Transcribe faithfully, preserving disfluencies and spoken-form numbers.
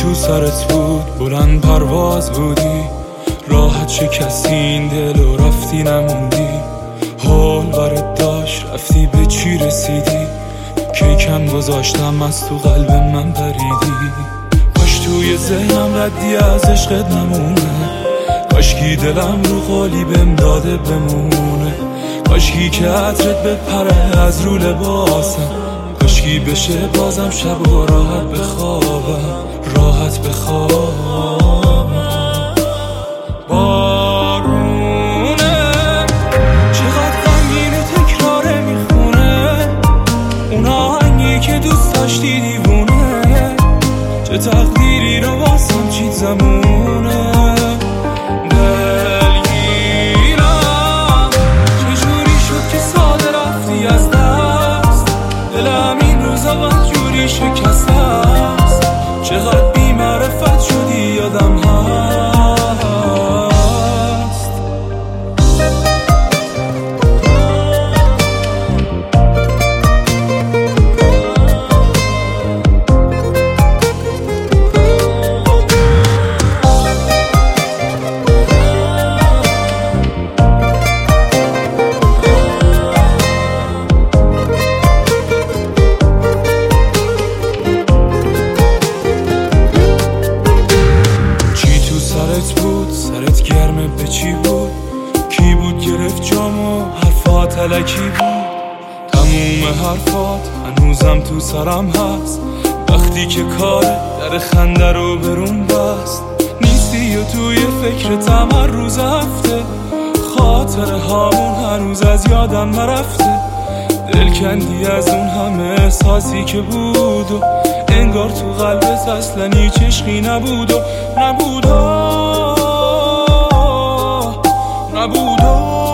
تو سرت بود بلند پرواز بودی، راحت شکستی این دل و رفتی نموندی. حال برات داشت رفتی به چی رسیدی، کیکم گذاشتم از تو قلب من پریدی. کاش توی ذهنم ردی از عشقت نمونه، کاشکی دلم رو قالی بهم داده بمونه. کاشکی که عطرت بپره از رو لباسم، کاشکی بشه بازم شب و راحت بخوابم، راحت بخوابم. بارونه چقدر غمگینه تکراره میخونه، اون آهنگی که دوست داشتی دیوونه. چه تقدیری رو واسم چید زمونه، دلگیرم چجوری شد که ساده رفتی از دست. دلم این روزا بدجوری شکسته است، چقدر بی معرفت شدی یادم هست. بود سرت گرمه به چی بود، کی بود گرفت جامو حرفات علکی بود. تموم حرفات هنوزم تو سرم هست، وقتی که کار در خنده رو برون بست. نیستی و توی فکرتم هر روز هفته، خاطر هامون هنوز از یادم نرفته. دل کندی از اون همه احساسی که بود و انگار تو قلبت اصلا هیچ عشقی نبود و نبود و نبود و